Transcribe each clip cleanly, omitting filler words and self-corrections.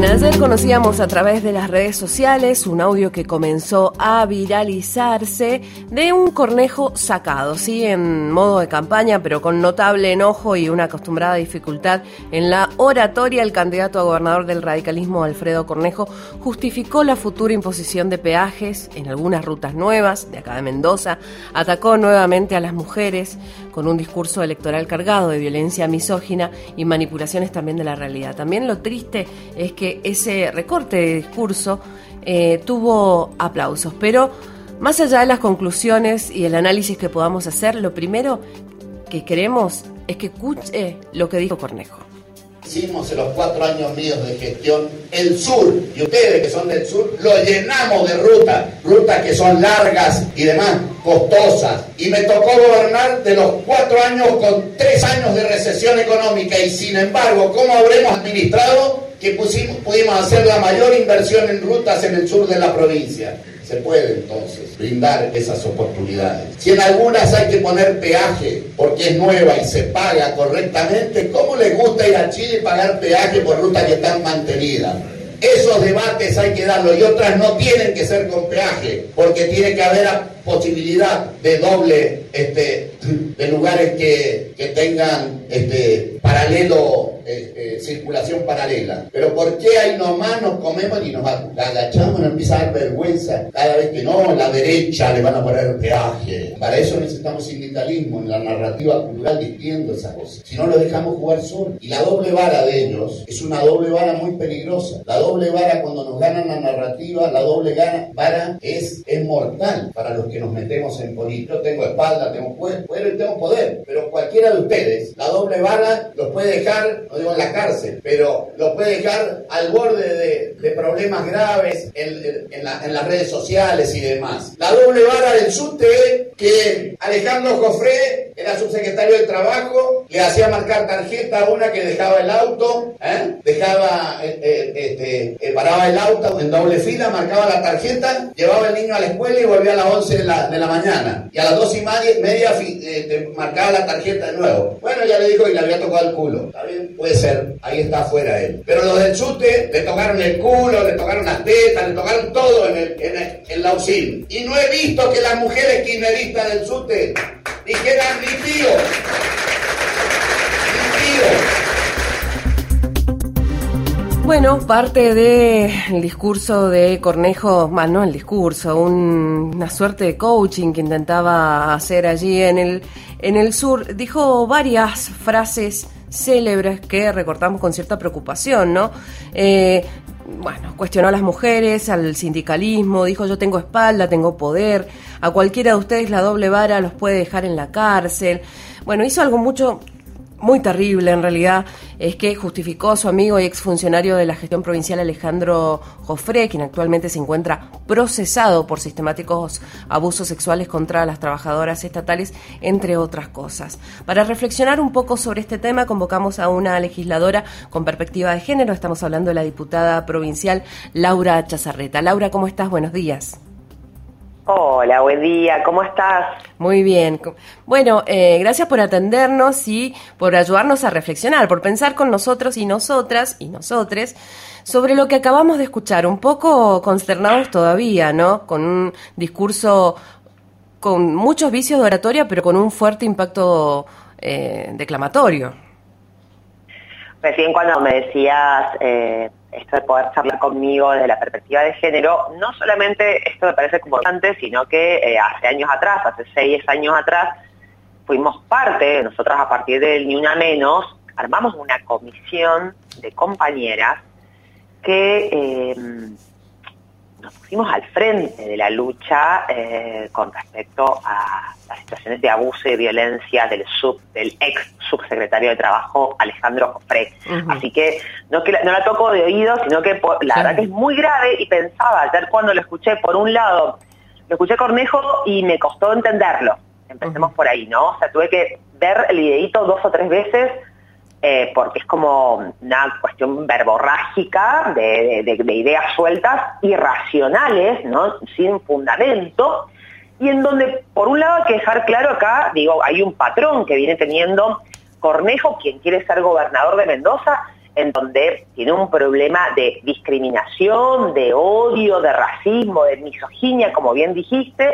Ayer conocíamos a través de las redes sociales un audio que comenzó a viralizarse de un Cornejo sacado, sí, en modo de campaña, pero con notable enojo y una acostumbrada dificultad en la oratoria. El candidato a gobernador del radicalismo, Alfredo Cornejo, justificó la futura imposición de peajes en algunas rutas nuevas de acá de Mendoza, atacó nuevamente a las mujeres con un discurso electoral cargado de violencia misógina y manipulaciones también de la realidad. También lo triste es que ese recorte de discurso tuvo aplausos, pero más allá de las conclusiones y el análisis que podamos hacer, lo primero que queremos es que escuche lo que dijo Cornejo. Hicimos en los 4 años míos de gestión el sur, y ustedes que son del sur, lo llenamos de rutas que son largas y demás, costosas. Y me tocó gobernar de los 4 años con 3 años de recesión económica, y sin embargo, ¿cómo habremos administrado que pudimos hacer la mayor inversión en rutas en el sur de la provincia? Se puede entonces brindar esas oportunidades. Si en algunas hay que poner peaje porque es nueva y se paga correctamente, ¿cómo les gusta ir a Chile y pagar peaje por rutas que están mantenidas? Esos debates hay que darlos, y otras no tienen que ser con peaje, porque tiene que haber posibilidad de doble, de lugares que tengan paralelo, circulación paralela. Pero ¿por qué ahí nomás nos comemos y nos agachamos y nos empieza a dar vergüenza cada vez que no, a la derecha le van a poner peaje? Para eso necesitamos sindicalismo en la narrativa cultural diciendo esas cosas. Si no, lo dejamos jugar solo. Y la doble vara de ellos es una doble vara muy peligrosa. La doble vara, cuando nos ganan la narrativa, la doble vara es mortal para los que nos metemos en política. Yo tengo espalda, tengo cuero y tengo poder, pero cualquiera de ustedes, la doble vara los puede dejar, no digo en la cárcel, pero los puede dejar al borde de problemas graves en las redes sociales y demás. La doble vara del subte es que Alejandro Jofré era subsecretario del Trabajo, le hacía marcar tarjeta a una que dejaba el auto, paraba el auto en doble fila, marcaba la tarjeta, llevaba el niño a la escuela y volvía a las 11 de la mañana. Y a las 2:30 marcaba la tarjeta de nuevo. Bueno, ya le dijo y le había tocado el culo. ¿Está bien? Puede ser, ahí está afuera él. Pero los del SUTE le tocaron el culo, le tocaron las tetas, le tocaron todo en la UCIL. Y no he visto que las mujeres kirchneristas del SUTE dijeran ni tío. Bueno, parte del discurso de Cornejo, no el discurso, una suerte de coaching que intentaba hacer allí en el sur, dijo varias frases célebres que recortamos con cierta preocupación, ¿no? Cuestionó a las mujeres, al sindicalismo, dijo: yo tengo espalda, tengo poder, a cualquiera de ustedes la doble vara los puede dejar en la cárcel. Bueno, hizo algo muy terrible en realidad, es que justificó a su amigo y exfuncionario de la gestión provincial Alejandro Jofré, quien actualmente se encuentra procesado por sistemáticos abusos sexuales contra las trabajadoras estatales, entre otras cosas. Para reflexionar un poco sobre este tema, convocamos a una legisladora con perspectiva de género. Estamos hablando de la diputada provincial Laura Chazarreta. Laura, ¿cómo estás? Buenos días. Hola, buen día, ¿cómo estás? Muy bien. Bueno, gracias por atendernos y por ayudarnos a reflexionar, por pensar con nosotros y nosotras y nosotres sobre lo que acabamos de escuchar, un poco consternados todavía, ¿no? Con un discurso con muchos vicios de oratoria, pero con un fuerte impacto declamatorio. Recién cuando me decías esto de poder charlar conmigo desde la perspectiva de género, no solamente esto me parece como importante, sino que hace 6 años atrás, fuimos parte, nosotros a partir del Ni Una Menos, armamos una comisión de compañeras que nos pusimos al frente de la lucha con respecto a las situaciones de abuso y de violencia del ex subsecretario de Trabajo, Alejandro Jofré. Uh-huh. Así que no la toco de oído, sino que la verdad que es muy grave, y pensaba ayer cuando lo escuché, por un lado, lo escuché Cornejo y me costó entenderlo. Empecemos por ahí, ¿no? O sea, tuve que ver el videíto 2 o 3 veces, porque es como una cuestión verborrágica de ideas sueltas, irracionales, ¿no? Sin fundamento, y en donde, por un lado, hay que dejar claro acá, hay un patrón que viene teniendo Cornejo, quien quiere ser gobernador de Mendoza, en donde tiene un problema de discriminación, de odio, de racismo, de misoginia, como bien dijiste,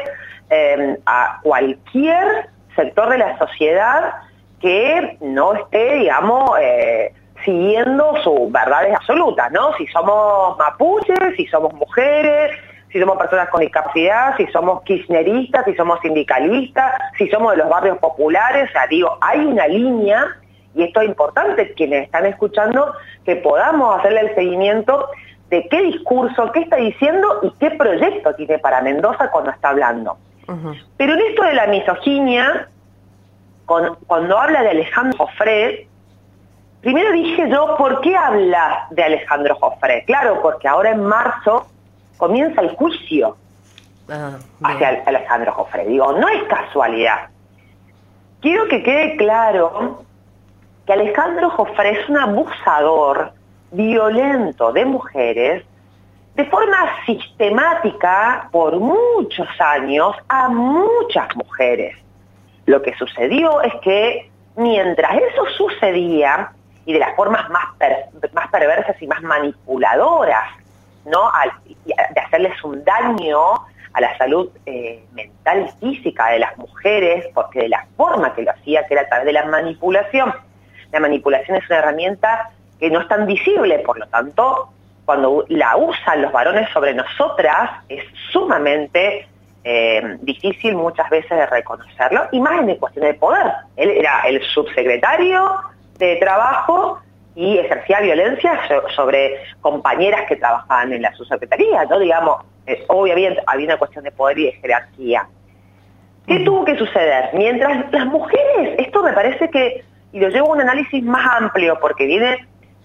a cualquier sector de la sociedad que no esté, digamos, siguiendo sus verdades absolutas, ¿no? Si somos mapuches, si somos mujeres, si somos personas con discapacidad, si somos kirchneristas, si somos sindicalistas, si somos de los barrios populares, o sea, digo, hay una línea, y esto es importante, quienes están escuchando, que podamos hacerle el seguimiento de qué discurso, qué está diciendo y qué proyecto tiene para Mendoza cuando está hablando. Pero en esto de la misoginia, cuando habla de Alejandro Jofré, primero dije yo, ¿por qué habla de Alejandro Jofré? Claro, porque ahora en marzo comienza el juicio hacia Alejandro Jofré. Digo, no es casualidad. Quiero que quede claro que Alejandro Jofré es un abusador violento de mujeres de forma sistemática por muchos años a muchas mujeres. Lo que sucedió es que mientras eso sucedía, y de las formas más perversas y más manipuladoras, ¿no? De hacerles un daño a la salud mental y física de las mujeres, porque de la forma que lo hacía, que era a través de la manipulación. La manipulación es una herramienta que no es tan visible, por lo tanto, cuando la usan los varones sobre nosotras, es sumamente difícil muchas veces de reconocerlo, y más en cuestión de poder. Él era el subsecretario de Trabajo y ejercía violencia sobre compañeras que trabajaban en la subsecretaría, ¿no? Digamos, obviamente había una cuestión de poder y de jerarquía. ¿Qué tuvo que suceder? Mientras las mujeres, esto me parece que, y lo llevo a un análisis más amplio, porque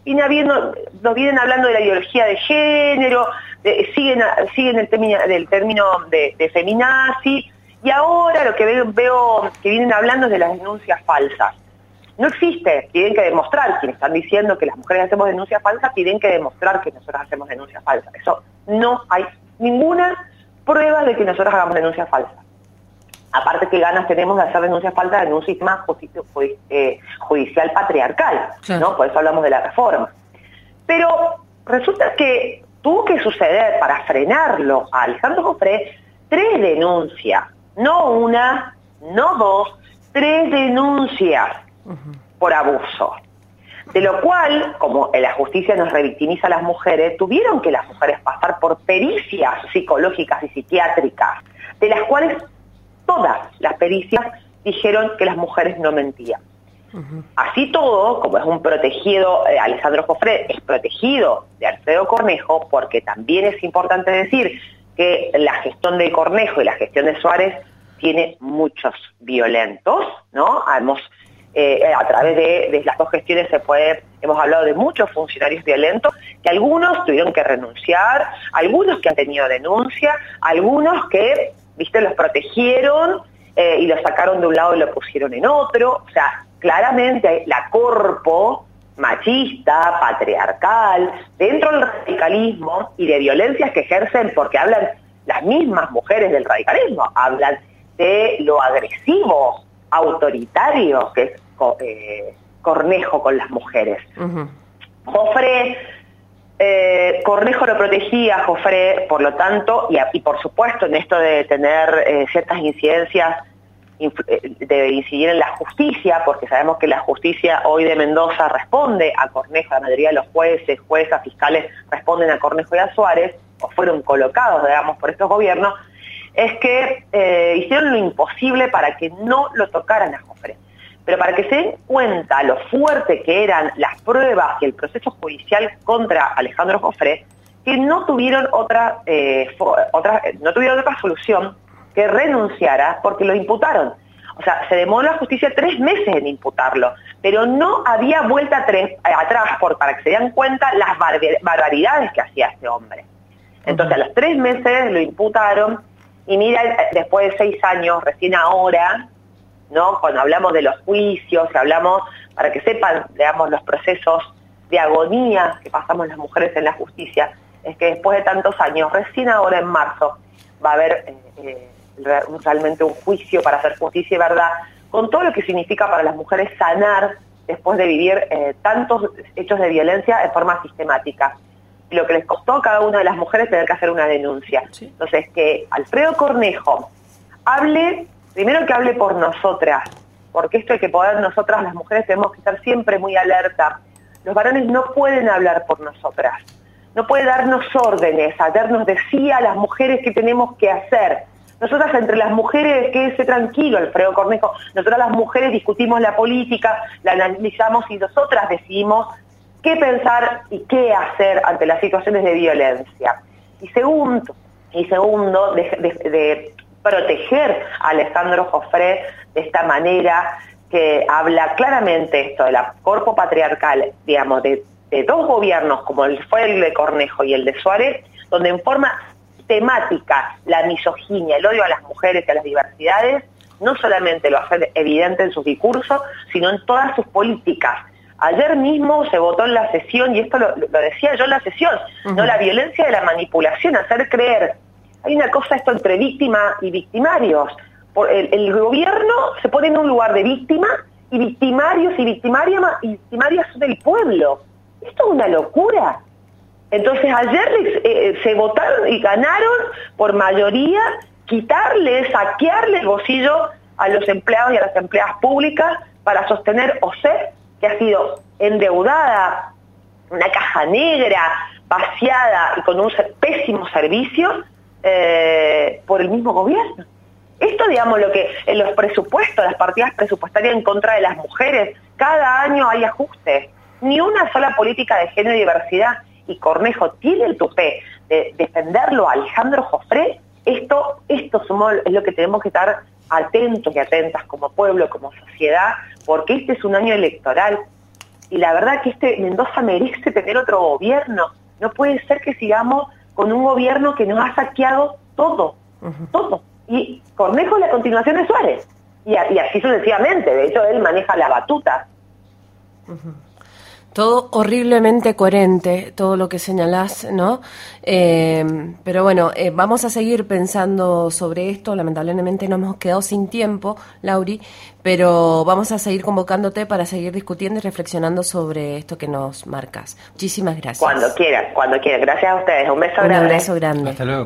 nos vienen hablando de la ideología de género, siguen el término de feminazi, y ahora lo que veo que vienen hablando es de las denuncias falsas. No existe, tienen que demostrar, quienes están diciendo que las mujeres hacemos denuncias falsas, tienen que demostrar que nosotros hacemos denuncias falsas. Eso no hay ninguna prueba de que nosotros hagamos denuncias falsas. Aparte, qué ganas tenemos de hacer denuncias falsas en un sistema judicial patriarcal, ¿no? Por eso hablamos de la reforma. Pero resulta que tuvo que suceder para frenarlo a Alejandro Jofré 3 denuncias, no una, no 2, 3 denuncias por abuso. De lo cual, como la justicia nos revictimiza a las mujeres, tuvieron que las mujeres pasar por pericias psicológicas y psiquiátricas, de las cuales todas las pericias dijeron que las mujeres no mentían. Así todo, como es un protegido, Alejandro Jofré es protegido de Alfredo Cornejo, porque también es importante decir que la gestión de Cornejo y la gestión de Suárez tiene muchos violentos, ¿no? A través de las dos gestiones hemos hablado de muchos funcionarios violentos, que algunos tuvieron que renunciar, algunos que han tenido denuncia, algunos que, los protegieron y los sacaron de un lado y lo pusieron en otro. O sea, claramente la corpo machista, patriarcal, dentro del radicalismo y de violencias que ejercen, porque hablan las mismas mujeres del radicalismo, hablan de lo agresivo, autoritario que es Cornejo con las mujeres. Jofré, Cornejo lo protegía a Jofré, por lo tanto, y por supuesto en esto de tener ciertas incidencias, de incidir en la justicia, porque sabemos que la justicia hoy de Mendoza responde a Cornejo, la mayoría de los jueces, juezas, fiscales responden a Cornejo y a Suárez, o fueron colocados, digamos, por estos gobiernos, es que hicieron lo imposible para que no lo tocaran a Jofré. Pero para que se den cuenta lo fuerte que eran las pruebas y el proceso judicial contra Alejandro Jofré, que no tuvieron otra solución que renunciara, porque lo imputaron. O sea, se demoró la justicia 3 meses en imputarlo, pero no había vuelta atrás para que se den cuenta las barbaridades que hacía este hombre. Entonces, a los 3 meses lo imputaron, y mira, después de 6 años, recién ahora, ¿no? Cuando hablamos de los juicios, hablamos, para que sepan, digamos, los procesos de agonía que pasamos las mujeres en la justicia, es que después de tantos años, recién ahora en marzo, va a haber realmente un juicio para hacer justicia y verdad, con todo lo que significa para las mujeres sanar después de vivir tantos hechos de violencia de forma sistemática. Y lo que les costó a cada una de las mujeres tener que hacer una denuncia. Sí. Entonces, que Alfredo Cornejo primero que hable por nosotras, porque esto hay que poder, nosotras las mujeres tenemos que estar siempre muy alerta. Los varones no pueden hablar por nosotras, no puede darnos órdenes, darnos decía a las mujeres qué tenemos que hacer. Nosotras entre las mujeres, quédese tranquilo, Alfredo Cornejo, nosotras las mujeres discutimos la política, la analizamos y nosotras decidimos qué pensar y qué hacer ante las situaciones de violencia. Y segundo, de proteger a Alejandro Jofré de esta manera que habla claramente esto de la corpo patriarcal, digamos, de dos gobiernos como fue el de Cornejo y el de Suárez, donde en forma temática la misoginia, el odio a las mujeres y a las diversidades, no solamente lo hace evidente en sus discursos, sino en todas sus políticas. Ayer mismo se votó en la sesión, y esto lo decía yo en la sesión, ¿no? La violencia de la manipulación, hacer creer. Hay una cosa esto entre víctima y victimarios. El gobierno se pone en un lugar de víctima, y victimarios y victimarias son el pueblo. Esto es una locura. Entonces ayer se votaron y ganaron por mayoría saquearle el bolsillo a los empleados y a las empleadas públicas para sostener OSEP, que ha sido endeudada, una caja negra, vaciada y con un pésimo servicio por el mismo gobierno. Esto, digamos, lo que en los presupuestos, las partidas presupuestarias en contra de las mujeres, cada año hay ajustes. Ni una sola política de género y diversidad. Y Cornejo tiene el tupé de defenderlo a Alejandro Jofré. Esto es lo que tenemos que estar atentos y atentas como pueblo, como sociedad, porque este es un año electoral. Y la verdad que Mendoza merece tener otro gobierno. No puede ser que sigamos con un gobierno que nos ha saqueado todo, todo. Y Cornejo es la continuación de Suárez. Y así sucesivamente. De hecho, él maneja la batuta. Todo horriblemente coherente, todo lo que señalás, ¿no? Pero bueno, vamos a seguir pensando sobre esto. Lamentablemente nos hemos quedado sin tiempo, Lauri, pero vamos a seguir convocándote para seguir discutiendo y reflexionando sobre esto que nos marcas. Muchísimas gracias. Cuando quiera. Gracias a ustedes. Un beso grande. Un abrazo grande. Hasta luego.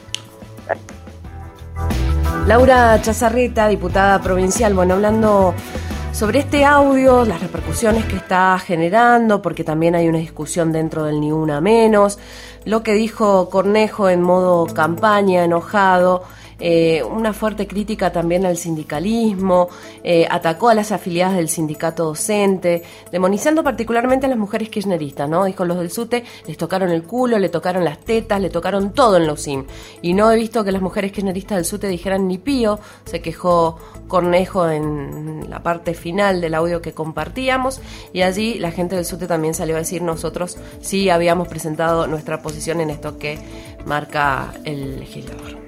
Laura Chazarreta, diputada provincial, bueno, hablando sobre este audio, las repercusiones que está generando, porque también hay una discusión dentro del Ni Una Menos, lo que dijo Cornejo en modo campaña, enojado, una fuerte crítica también al sindicalismo, atacó a las afiliadas del sindicato docente, demonizando particularmente a las mujeres kirchneristas, ¿no? Dijo, los del SUTE les tocaron el culo, le tocaron las tetas, le tocaron todo en la UCIM. Y no he visto que las mujeres kirchneristas del SUTE dijeran ni pío, se quejó Cornejo en la parte final del audio que compartíamos, y allí la gente del SUTE también salió a decir, nosotros sí habíamos presentado nuestra posición en esto que marca el legislador.